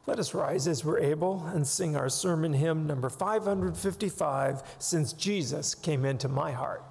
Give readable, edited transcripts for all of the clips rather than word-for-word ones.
Let us rise as we're able and sing our sermon hymn number 555, Since Jesus Came Into My Heart.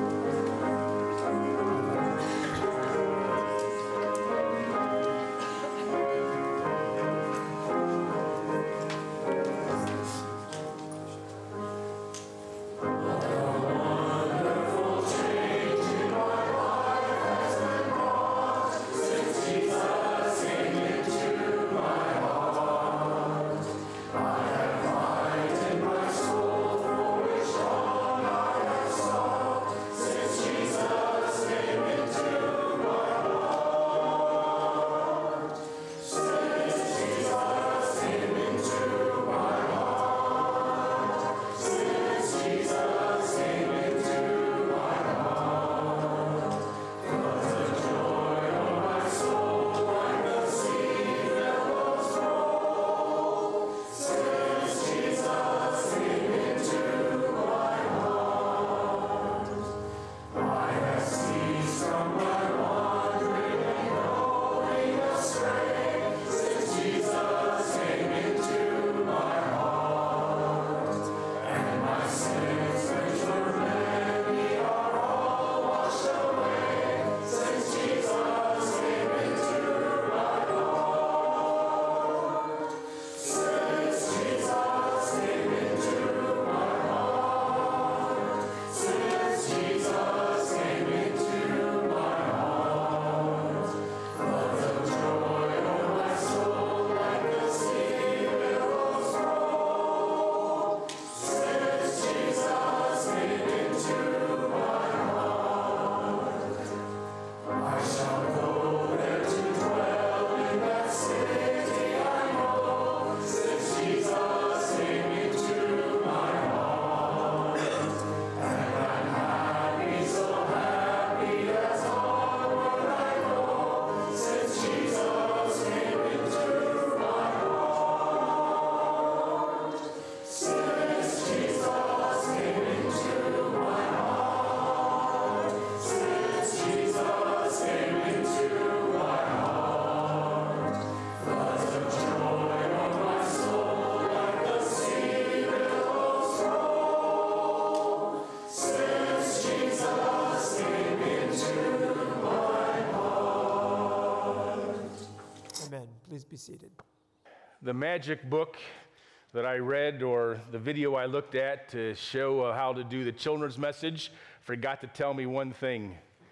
Please be seated. The magic book that I read or the video I looked at to show how to do the children's message forgot to tell me one thing.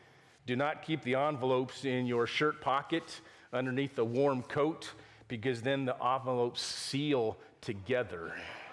Do not keep the envelopes in your shirt pocket underneath the warm coat, because then the envelopes seal together.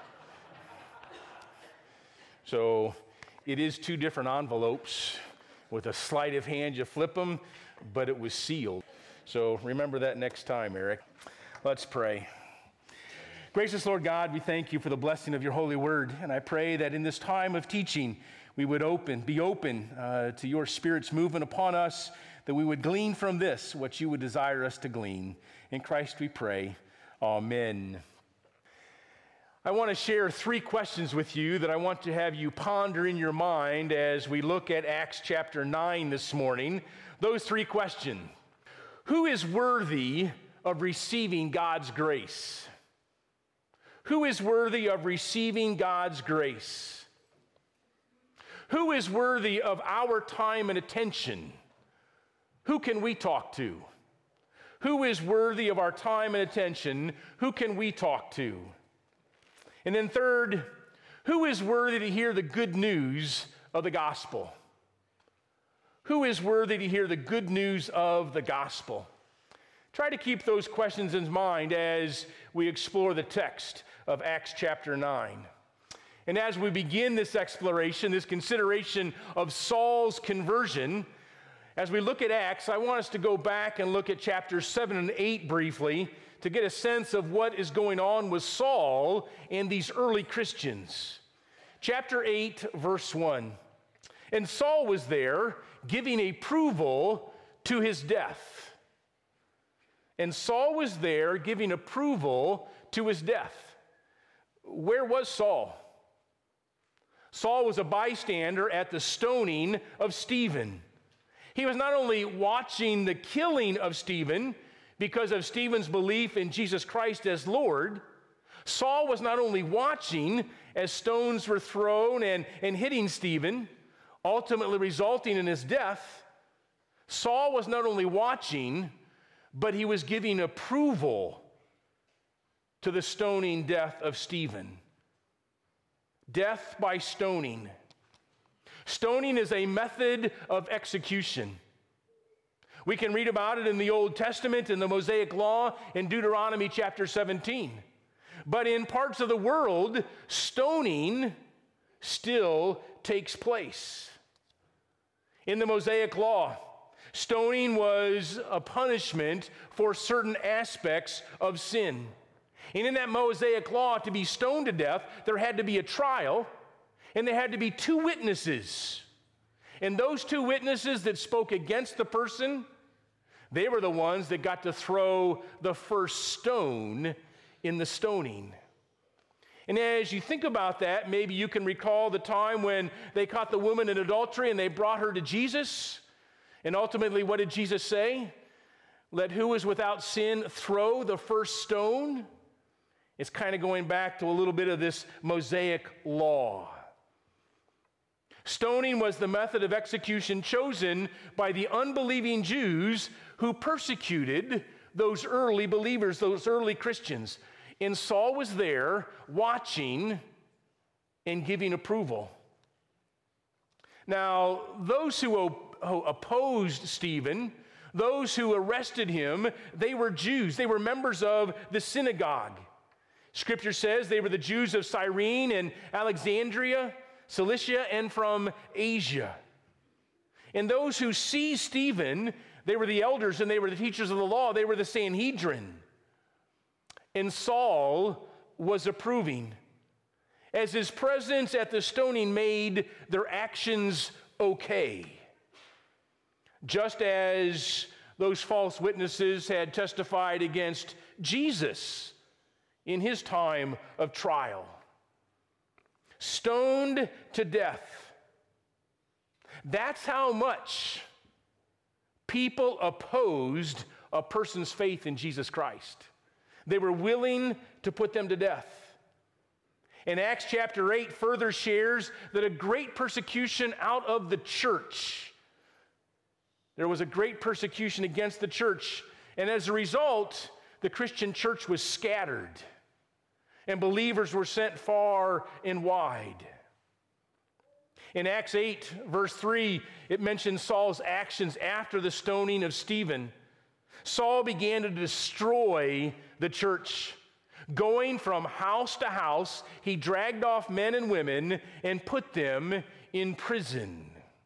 So it is two different envelopes. With a sleight of hand, you flip them, but it was sealed. So remember that next time, Eric. Let's pray. Gracious Lord God, we thank you for the blessing of your holy word. And I pray that in this time of teaching, we would be open to your Spirit's movement upon us, that we would glean from this what you would desire us to glean. In Christ we pray. Amen. I want to share 3 questions with you that I want to have you ponder in your mind as we look at Acts chapter 9 this morning. Those 3 questions. Who is worthy of receiving God's grace? Who is worthy of receiving God's grace? Who is worthy of our time and attention? Who can we talk to? Who is worthy of our time and attention? Who can we talk to? And then third, who is worthy to hear the good news of the gospel? Who is worthy to hear the good news of the gospel? Try to keep those questions in mind as we explore the text of Acts chapter 9. And as we begin this exploration, this consideration of Saul's conversion, as we look at Acts, I want us to go back and look at chapters 7 and 8 briefly to get a sense of what is going on with Saul and these early Christians. Chapter 8, verse 1. And Saul was there giving approval to his death. And Saul was there giving approval to his death. Where was Saul? Saul was a bystander at the stoning of Stephen. He was not only watching the killing of Stephen, because of Stephen's belief in Jesus Christ as Lord, Saul was not only watching as stones were thrown and hitting Stephen, ultimately resulting in his death. Saul was not only watching, but he was giving approval to the stoning death of Stephen. Death by stoning. Stoning is a method of execution. We can read about it in the Old Testament, in the Mosaic Law, in Deuteronomy chapter 17. But in parts of the world, stoning still takes place. In the Mosaic Law, stoning was a punishment for certain aspects of sin. And in that Mosaic Law, to be stoned to death, there had to be a trial, and there had to be two witnesses. And those two witnesses that spoke against the person, they were the ones that got to throw the first stone in the stoning. And as you think about that, maybe you can recall the time when they caught the woman in adultery and they brought her to Jesus. And ultimately, what did Jesus say? Let who is without sin throw the first stone. It's kind of going back to a little bit of this Mosaic law. Stoning was the method of execution chosen by the unbelieving Jews who persecuted those early believers, those early Christians. And Saul was there watching and giving approval. Now, those who opposed Stephen, those who arrested him, they were Jews. They were members of the synagogue. Scripture says they were the Jews of Cyrene and Alexandria, Cilicia, and from Asia. And those who seized Stephen, they were the elders and they were the teachers of the law. They were the Sanhedrin. And Saul was approving, as his presence at the stoning made their actions okay. Just as those false witnesses had testified against Jesus in his time of trial. Stoned to death. That's how much people opposed a person's faith in Jesus Christ. They were willing to put them to death. And Acts chapter 8 further shares that a great persecution out of the church. There was a great persecution against the church. And as a result, the Christian church was scattered. And believers were sent far and wide. In Acts 8, verse 3, it mentions Saul's actions after the stoning of Stephen. Saul began to destroy the church. Going from house to house, he dragged off men and women and put them in prison.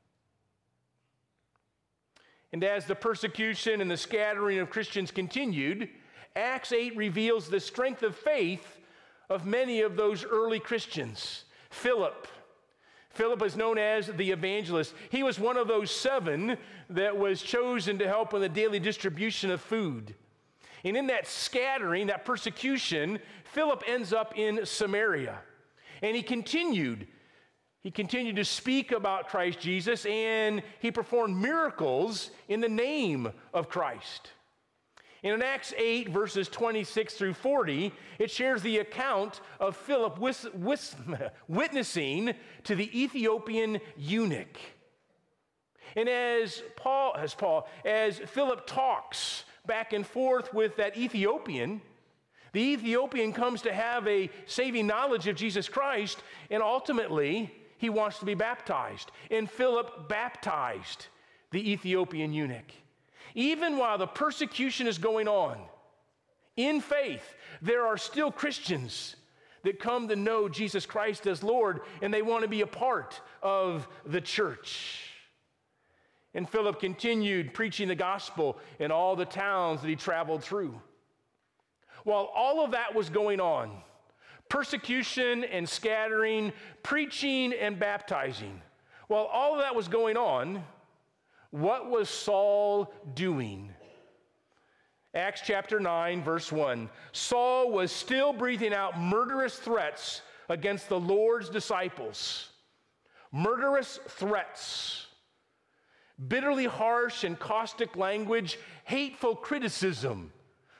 And as the persecution and the scattering of Christians continued, Acts 8 reveals the strength of faith of many of those early Christians. Philip is known as the evangelist. He was one of those 7 that was chosen to help in the daily distribution of food. And in that scattering, that persecution, Philip ends up in Samaria. And he continued to speak about Christ Jesus, and he performed miracles in the name of Christ. And in Acts 8, verses 26 through 40, it shares the account of Philip witnessing to the Ethiopian eunuch. And as Philip talks back and forth with that Ethiopian, the Ethiopian comes to have a saving knowledge of Jesus Christ, and ultimately he wants to be baptized. And Philip baptized the Ethiopian eunuch. Even while the persecution is going on, in faith, there are still Christians that come to know Jesus Christ as Lord, and they want to be a part of the church. And Philip continued preaching the gospel in all the towns that he traveled through. While all of that was going on, persecution and scattering, preaching and baptizing, while all of that was going on, what was Saul doing? Acts chapter 9, verse 1. Saul was still breathing out murderous threats against the Lord's disciples. Murderous threats. Bitterly harsh and caustic language, hateful criticism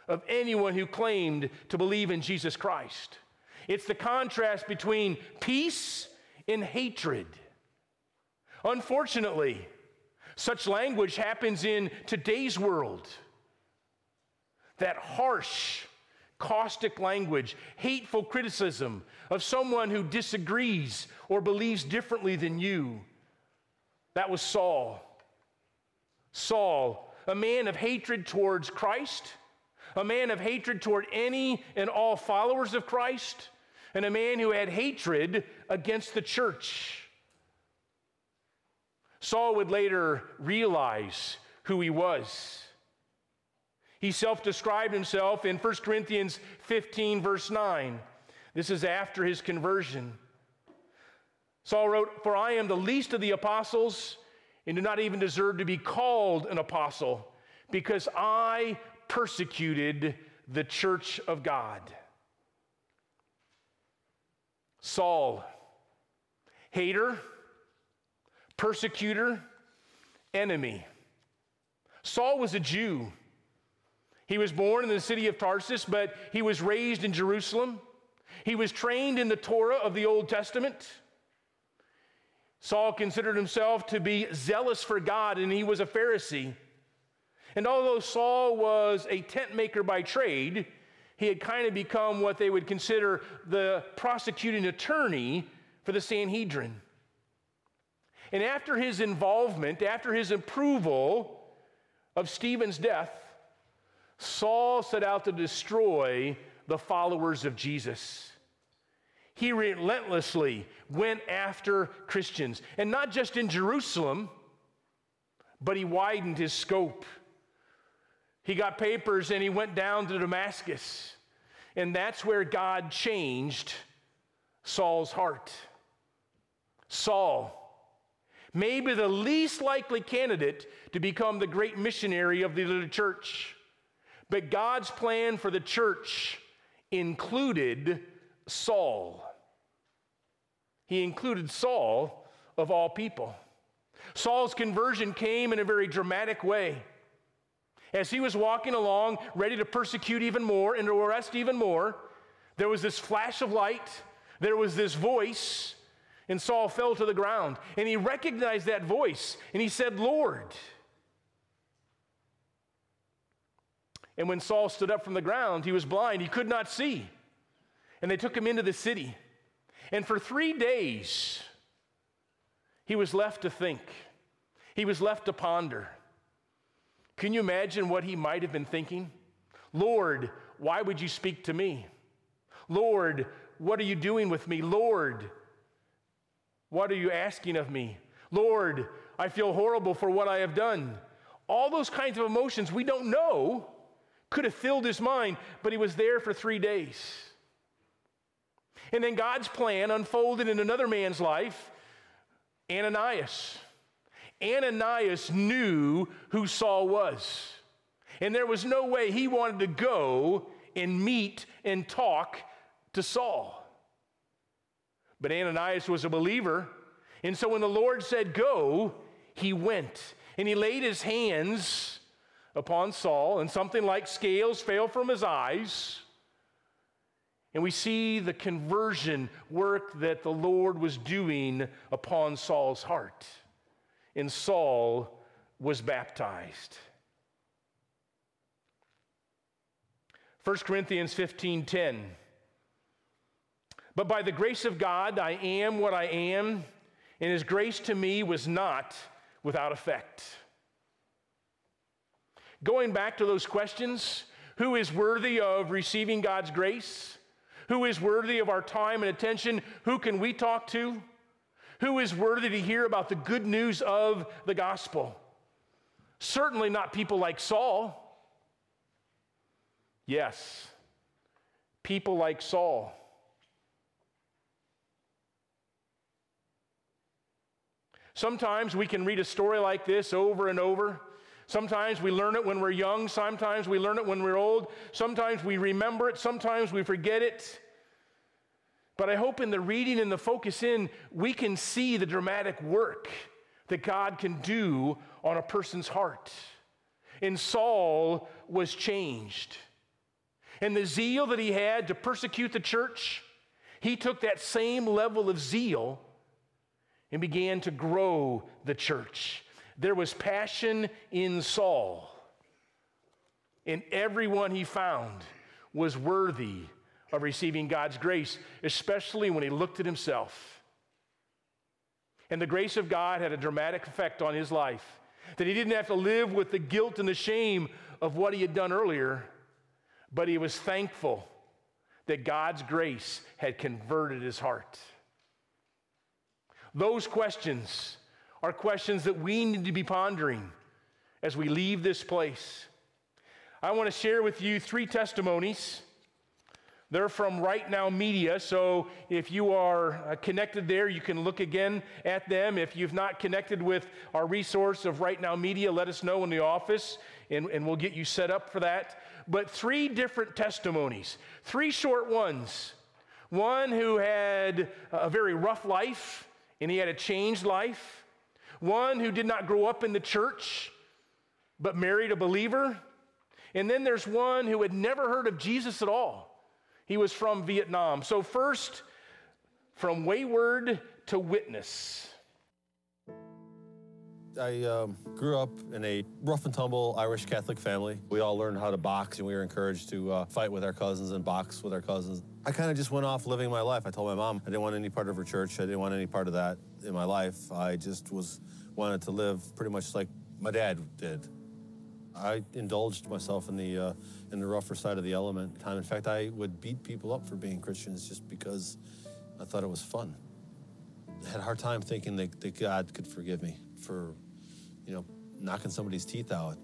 of anyone who claimed to believe in Jesus Christ. It's the contrast between peace and hatred. Unfortunately, such language happens in today's world. That harsh, caustic language, hateful criticism of someone who disagrees or believes differently than you. That was Saul. Saul, a man of hatred towards Christ, a man of hatred toward any and all followers of Christ, and a man who had hatred against the church. Saul would later realize who he was. He self-described himself in 1 Corinthians 15, verse 9. This is after his conversion. Saul wrote, "For I am the least of the apostles, and do not even deserve to be called an apostle, because I persecuted the church of God." Saul, hater, persecutor, enemy. Saul was a Jew. He was born in the city of Tarsus, but he was raised in Jerusalem. He was trained in the Torah of the Old Testament. Saul considered himself to be zealous for God, and he was a Pharisee. And although Saul was a tent maker by trade, he had kind of become what they would consider the prosecuting attorney for the Sanhedrin. And after his involvement, after his approval of Stephen's death, Saul set out to destroy the followers of Jesus. He relentlessly went after Christians, and not just in Jerusalem, but he widened his scope. He got papers and he went down to Damascus, and that's where God changed Saul's heart. Saul, maybe the least likely candidate to become the great missionary of the little church. But God's plan for the church included Saul. He included Saul of all people. Saul's conversion came in a very dramatic way. As he was walking along, ready to persecute even more and to arrest even more, there was this flash of light, there was this voice, and Saul fell to the ground. And he recognized that voice, and he said, "Lord." And when Saul stood up from the ground, he was blind, he could not see. And they took him into the city. And for 3 days, he was left to think. He was left to ponder. Can you imagine what he might have been thinking? "Lord, why would you speak to me? Lord, what are you doing with me? Lord, what are you asking of me? Lord, I feel horrible for what I have done." All those kinds of emotions we don't know could have filled his mind, but he was there for 3 days. And then God's plan unfolded in another man's life, Ananias. Ananias knew who Saul was, and there was no way he wanted to go and meet and talk to Saul. But Ananias was a believer, and so when the Lord said go, he went, and he laid his hands upon Saul, and something like scales fell from his eyes. And we see the conversion work that the Lord was doing upon Saul's heart. And Saul was baptized. 1 Corinthians 15:10. "But by the grace of God I am what I am, and his grace to me was not without effect." Going back to those questions, who is worthy of receiving God's grace? Who is worthy of our time and attention? Who can we talk to? Who is worthy to hear about the good news of the gospel? Certainly not people like Saul. Yes, people like Saul. Sometimes we can read a story like this over and over. Sometimes we learn it when we're young. Sometimes we learn it when we're old. Sometimes we remember it. Sometimes we forget it. But I hope in the reading and the focus in, we can see the dramatic work that God can do on a person's heart. And Saul was changed. And the zeal that he had to persecute the church, he took that same level of zeal and began to grow the church. There was passion in Saul, and everyone he found was worthy of receiving God's grace, especially when he looked at himself. And the grace of God had a dramatic effect on his life, that he didn't have to live with the guilt and the shame of what he had done earlier, but he was thankful that God's grace had converted his heart. Those questions are questions that we need to be pondering as we leave this place. I want to share with you 3 testimonies. They're from Right Now Media, so if you are connected there, you can look again at them. If you've not connected with our resource of Right Now Media, let us know in the office, and we'll get you set up for that. But 3 different testimonies, 3 short ones. One who had a very rough life, and he had a changed life. One who did not grow up in the church, but married a believer. And then there's one who had never heard of Jesus at all. He was from Vietnam. So first, from wayward to witness. I grew up in a rough and tumble Irish Catholic family. We all learned how to box, and we were encouraged to fight with our cousins and box with our cousins. I kind of just went off living my life. I told my mom I didn't want any part of her church. I didn't want any part of that in my life. I just wanted to live pretty much like my dad did. I indulged myself in the rougher side of the element. In fact, I would beat people up for being Christians just because I thought it was fun. I had a hard time thinking that God could forgive me for, knocking somebody's teeth out,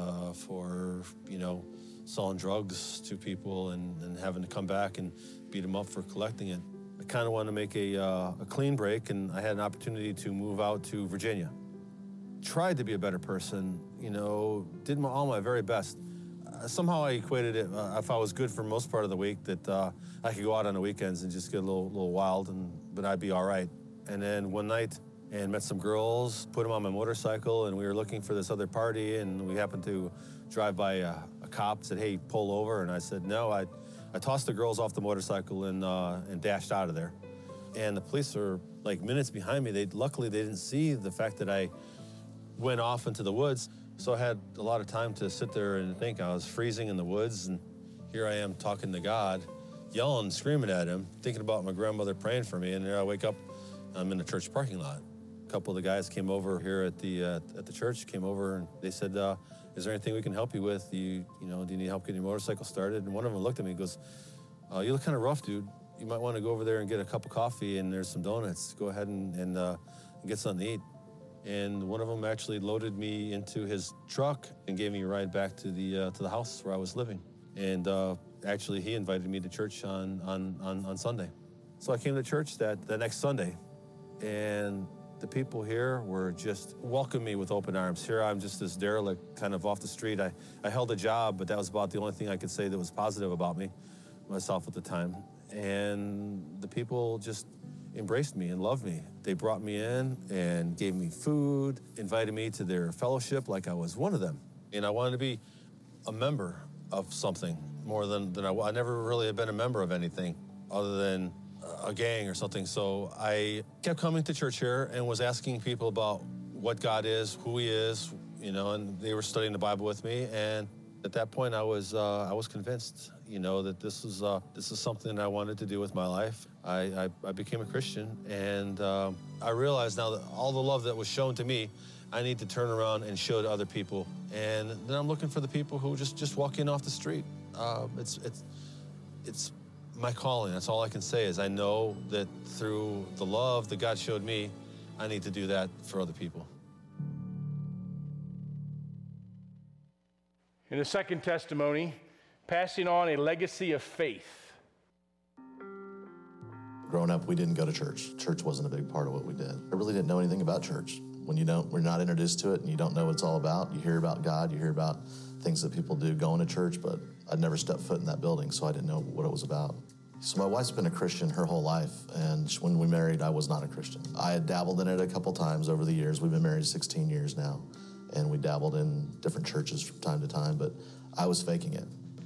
for, selling drugs to people and having to come back and beat them up for collecting it. I kind of wanted to make a clean break, and I had an opportunity to move out to Virginia. Tried to be a better person, did all my very best. Somehow I equated it, if I was good for most part of the week, that I could go out on the weekends and just get a little wild, but I'd be all right. And then one night, and met some girls, put them on my motorcycle, and we were looking for this other party, and we happened to drive by a cop, said, "Hey, pull over," and I said, "No." I tossed the girls off the motorcycle and dashed out of there. And the police were like minutes behind me. Luckily, they didn't see the fact that I went off into the woods, so I had a lot of time to sit there and think. I was freezing in the woods, and here I am talking to God, yelling, screaming at him, thinking about my grandmother praying for me, and there I wake up, I'm in the church parking lot. A couple of the guys came over here at the church, came over, and they said, "Is there anything we can help you with? Do you need help getting your motorcycle started?" And one of them looked at me and goes, "You look kind of rough, dude. You might want to go over there and get a cup of coffee, and there's some donuts. Go ahead and get something to eat." And one of them actually loaded me into his truck and gave me a ride back to the house where I was living. And actually, he invited me to church on Sunday. So I came to church the next Sunday, and the people here were just welcoming me with open arms. Here I'm just this derelict kind of off the street. I held a job, but that was about the only thing I could say that was positive about myself at the time. And the people just embraced me and loved me. They brought me in and gave me food, invited me to their fellowship like I was one of them. And I wanted to be a member of something more than I never really had been a member of anything other than a gang or something. So I kept coming to church here and was asking people about what God is, who he is, and they were studying the Bible with me. And at that point I was convinced, that this is something I wanted to do with my life. I became a Christian, and I realized now that all the love that was shown to me, I need to turn around and show to other people. And then I'm looking for the people who just walk in off the street. It's my calling. That's all I can say is I know that through the love that God showed me, I need to do that for other people. In the second testimony, passing on a legacy of faith. Growing up, we didn't go to church. Church wasn't a big part of what we did. I really didn't know anything about church. When we're not introduced to it and you don't know what it's all about, you hear about God, you hear about things that people do going to church, but I'd never stepped foot in that building, so I didn't know what it was about. So my wife's been a Christian her whole life, and when we married, I was not a Christian. I had dabbled in it a couple times over the years. We've been married 16 years now, and we dabbled in different churches from time to time, but I was faking it.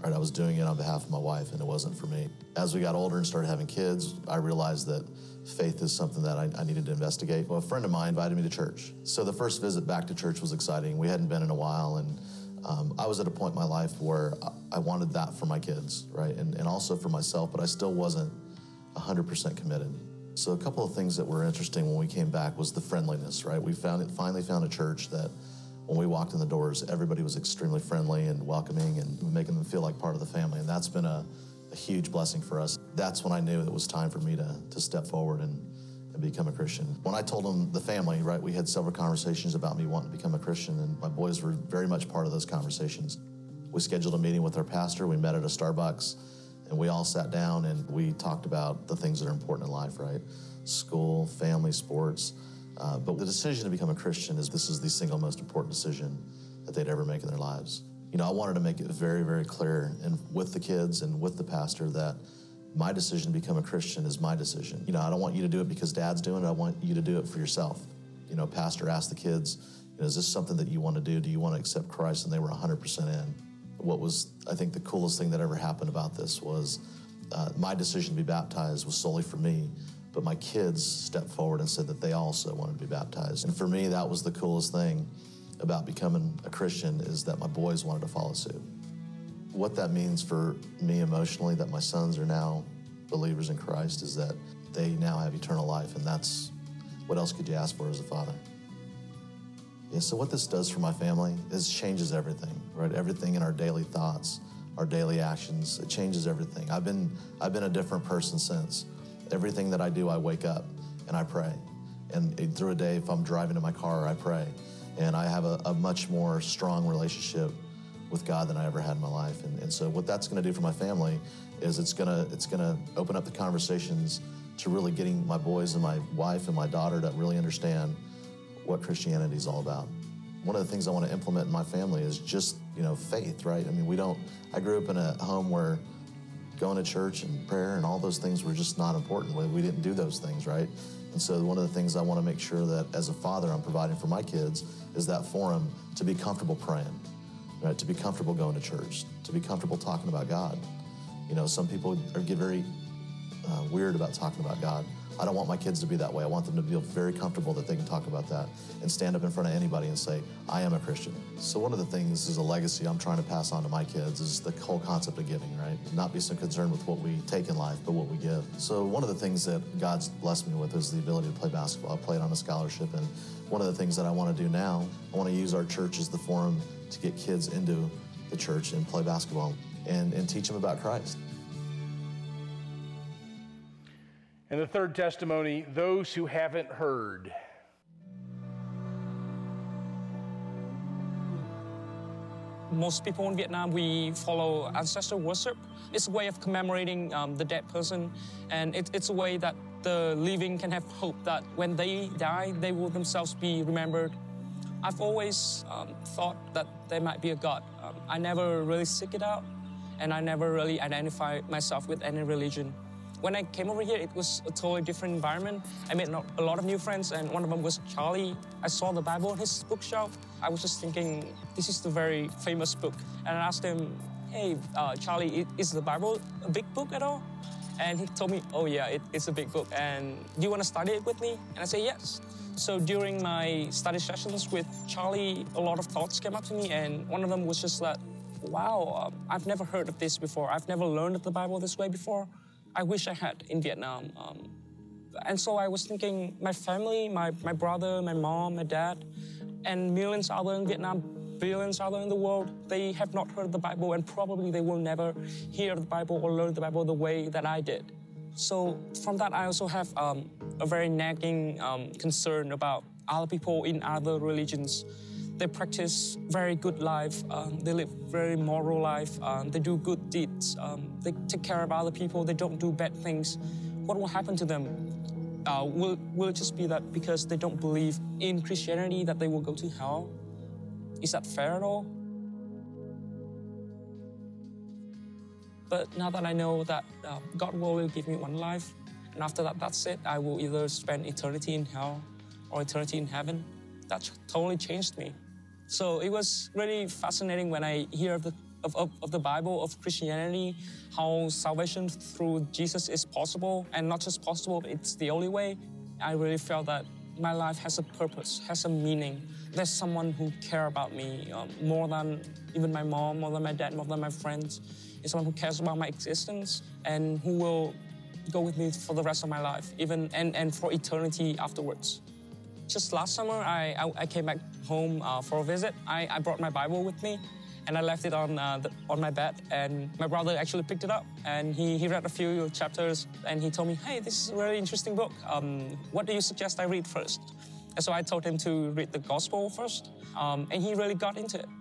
Right? I was doing it on behalf of my wife, and it wasn't for me. As we got older and started having kids, I realized that faith is something that I needed to investigate. Well, a friend of mine invited me to church. So the first visit back to church was exciting. We hadn't been in a while, and I was at a point in my life where I wanted that for my kids, right? And also for myself, but I still wasn't 100% committed. So a couple of things that were interesting when we came back was the friendliness, right? We finally found a church that when we walked in the doors, everybody was extremely friendly and welcoming and making them feel like part of the family. And that's been a huge blessing for us. That's when I knew it was time for me to step forward and become a Christian. When I told them, the family, right, we had several conversations about me wanting to become a Christian, and my boys were very much part of those conversations. We scheduled a meeting with our pastor. We met at a Starbucks, and we all sat down and we talked about the things that are important in life, right? School, family, sports. But the decision to become a Christian is the single most important decision that they'd ever make in their lives. You know, I wanted to make it very, very clear, and with the kids and with the pastor, that my decision to become a Christian is my decision. You know, I don't want you to do it because Dad's doing it. I want you to do it for yourself. You know, pastor asked the kids, is this something that you want to do? Do you want to accept Christ? And they were 100% in. What was, I think, the coolest thing that ever happened about this was my decision to be baptized was solely for me, but my kids stepped forward and said that they also wanted to be baptized. And for me, that was the coolest thing about becoming a Christian, is that my boys wanted to follow suit. What that means for me emotionally, that my sons are now believers in Christ, is that they now have eternal life, and that's, what else could you ask for as a father? Yeah, so what this does for my family is changes everything, right? Everything in our daily thoughts, our daily actions, it changes everything. I've been a different person since. Everything that I do, I wake up and I pray. And through a day, if I'm driving in my car, I pray. And I have a much more strong relationship with God than I ever had in my life. And so what that's gonna do for my family is it's gonna open up the conversations to really getting my boys and my wife and my daughter to really understand what Christianity is all about. One of the things I want to implement in my family is just, faith, right? I mean, I grew up in a home where going to church and prayer and all those things were just not important. We didn't do those things, right? And so one of the things I want to make sure that as a father I'm providing for my kids is that forum to be comfortable praying, right? To be comfortable going to church, to be comfortable talking about God. Some people get very weird about talking about God. I don't want my kids to be that way. I want them to feel very comfortable that they can talk about that and stand up in front of anybody and say, I am a Christian. So one of the things is a legacy I'm trying to pass on to my kids is the whole concept of giving, right? Not be so concerned with what we take in life, but what we give. So one of the things that God's blessed me with is the ability to play basketball. I played on a scholarship, and one of the things that I want to do now, I want to use our church as the forum to get kids into the church and play basketball and teach them about Christ. And the third testimony, those who haven't heard. Most people in Vietnam, we follow ancestor worship. It's a way of commemorating the dead person, and it's a way that the living can have hope that when they die, they will themselves be remembered. I've always thought that there might be a God. I never really seek it out, and I never really identify myself with any religion. When I came over here, it was a totally different environment. I made a lot of new friends, and one of them was Charlie. I saw the Bible on his bookshelf. I was just thinking, this is the very famous book. And I asked him, hey, Charlie, is the Bible a big book at all? And he told me, oh yeah, it's a big book. And do you want to study it with me? And I said, yes. So during my study sessions with Charlie, a lot of thoughts came up to me, and one of them was just that, wow, I've never heard of this before. I've never learned of the Bible this way before. I wish I had in Vietnam. And so I was thinking, my family, my brother, my mom, my dad, and millions other in Vietnam, billions other in the world, they have not heard the Bible, and probably they will never hear the Bible or learn the Bible the way that I did. So from that, I also have a very nagging concern about other people in other religions. They practice very good life, they live very moral life, they do good deeds, they take care of other people, they don't do bad things. What will happen to them? Will it just be that because they don't believe in Christianity that they will go to hell? Is that fair at all? But now that I know that God will give me one life, and after that, that's it. I will either spend eternity in hell or eternity in heaven. That totally changed me. So it was really fascinating when I hear the of the Bible, of Christianity, how salvation through Jesus is possible, and not just possible, it's the only way. I really felt that my life has a purpose, has a meaning. There's someone who cares about me more than even my mom, more than my dad, more than my friends. It's someone who cares about my existence and who will go with me for the rest of my life, even and for eternity afterwards. Just last summer, I came back home for a visit. I brought my Bible with me, and I left it on my bed. And my brother actually picked it up, and he read a few chapters, and he told me, "Hey, this is a really interesting book. What do you suggest I read first?" And so I told him to read the Gospel first, and he really got into it.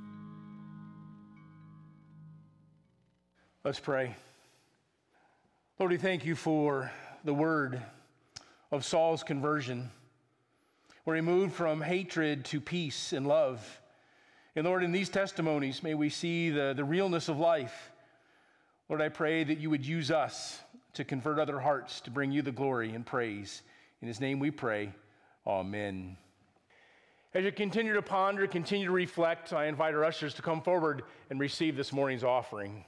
Let's pray. Lord, we thank you for the word of Saul's conversion, where he moved from hatred to peace and love. And Lord, in these testimonies, may we see the realness of life. Lord, I pray that you would use us to convert other hearts, to bring you the glory and praise. In his name we pray, amen. As you continue to ponder, continue to reflect, I invite our ushers to come forward and receive this morning's offering.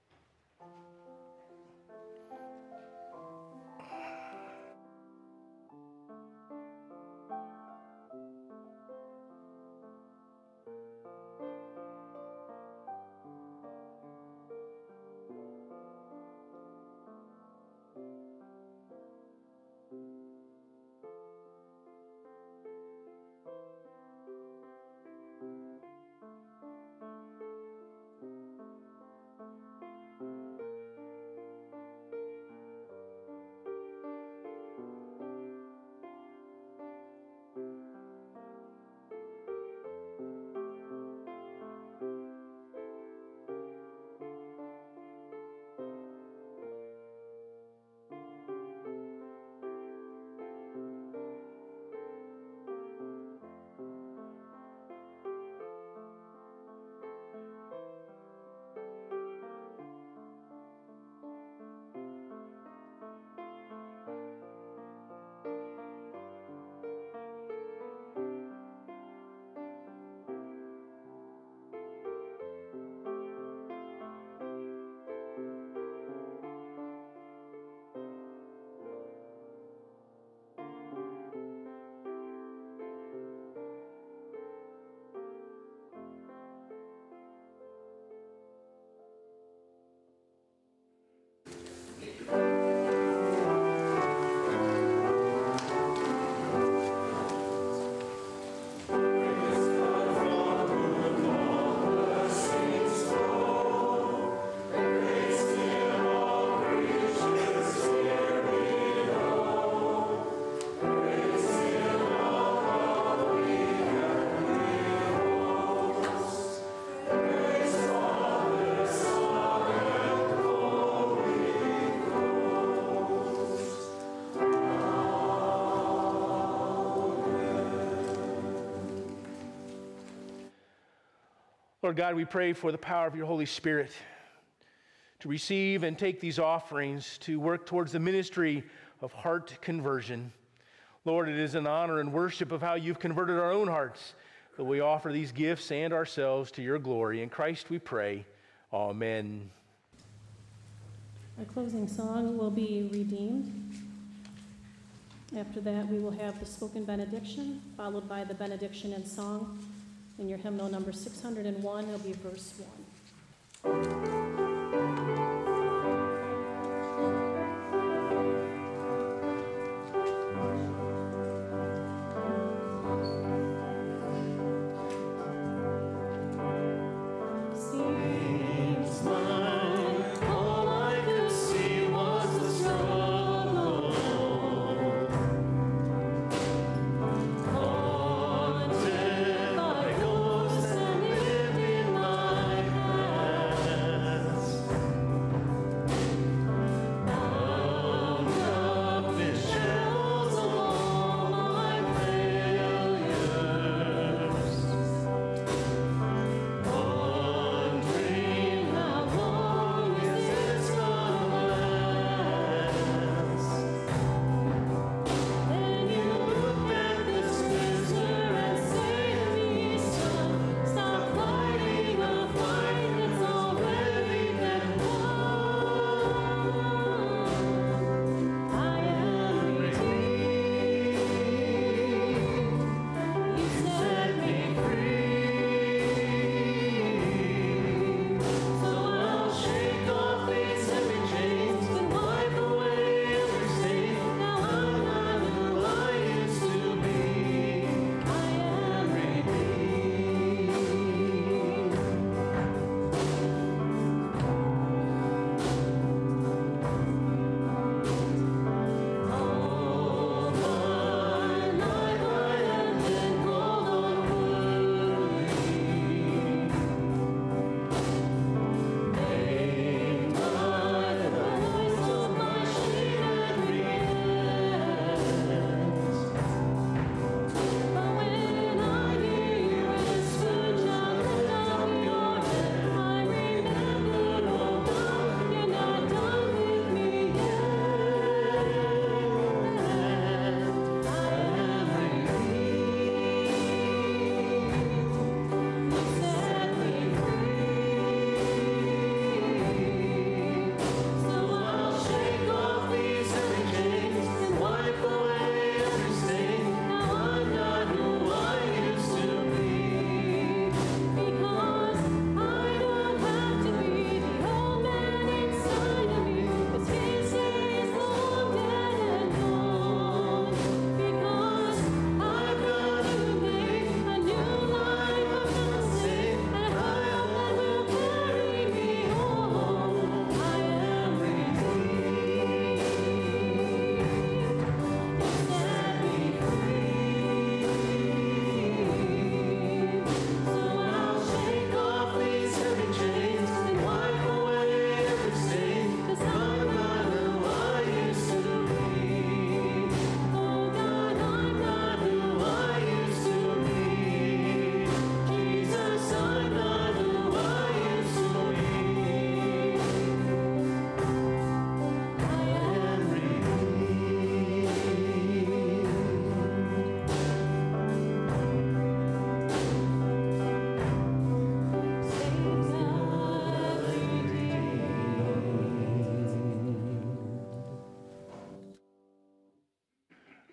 Lord God, we pray for the power of your Holy Spirit to receive and take these offerings to work towards the ministry of heart conversion. Lord, it is an honor and worship of how you've converted our own hearts that we offer these gifts and ourselves to your glory. In Christ we pray. Amen. Our closing song will be Redeemed. After that, we will have the spoken benediction, followed by the benediction and song. In your hymnal number 601, it'll be verse 1. Haunted by ghosts and lived in my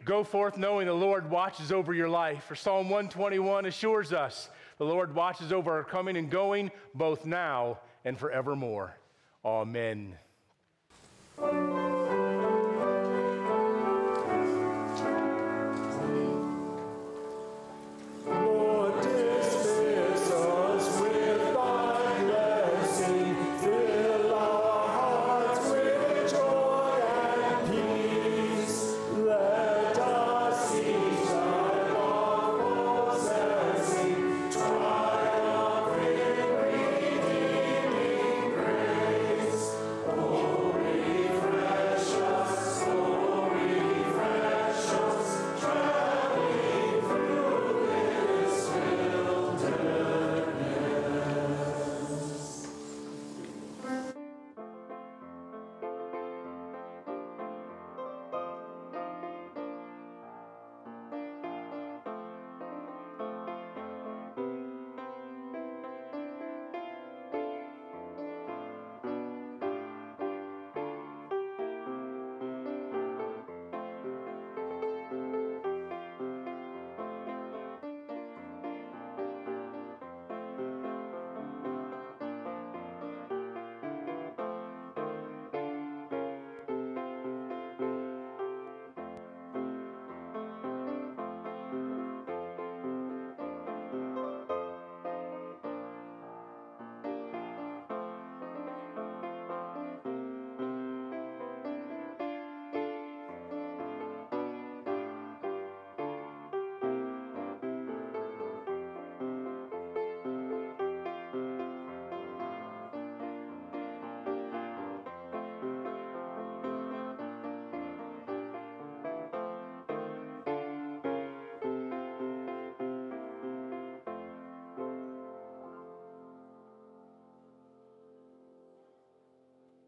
Go forth knowing the Lord watches over your life. For Psalm 121 assures us the Lord watches over our coming and going, both now and forevermore. Amen.